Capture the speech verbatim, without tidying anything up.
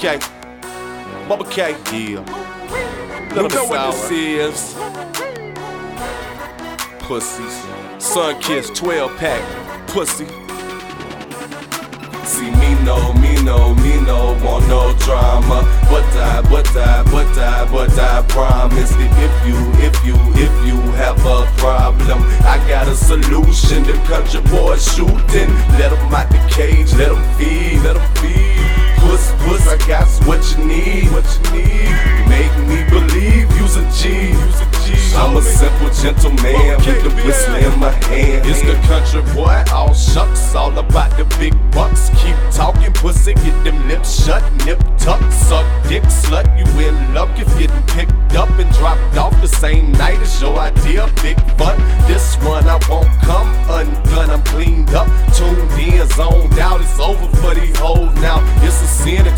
K, Bubba K, yeah. You know what this is. Pussies. Sun Kiss twelve pack. Pussy. See me no, me no, me no want no drama. But I, but I, but I, but I promise that if you, if you, if you have a problem, I got a solution. The country boys shooting. Let them out the cage, let them feed, let them feed. Puss, puss, I got what you need, what you need. Make me believe you's a G, you's a G. I'm a simple gentleman with the whistle in my hand. It's the country boy, all shucks, all about the big bucks. Keep talking, pussy, get them lips shut, nip tuck, suck dick, slut. You in luck if getting picked up and dropped off the same night as your idea. Big fun, this one I won't come undone. I'm cleaned up, tuned in, zoned out. It's over for these hoes now. It's a sin to